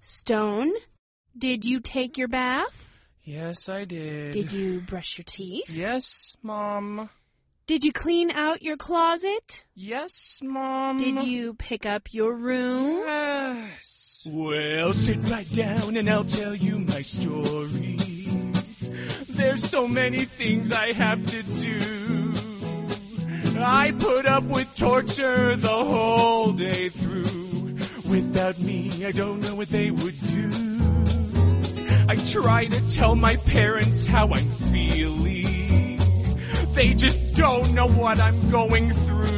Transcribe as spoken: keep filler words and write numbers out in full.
Stone, did you take your bath? Yes, I did. Did you brush your teeth? Yes, Mom. Did you clean out your closet? Yes, Mom. Did you pick up your room? Yes. Well, sit right down and I'll tell you my story. There's so many things I have to do. I put up with torture the whole day through. Without me, I don't know what they would do. I try to tell my parents how I'm feeling. They just don't know what I'm going through.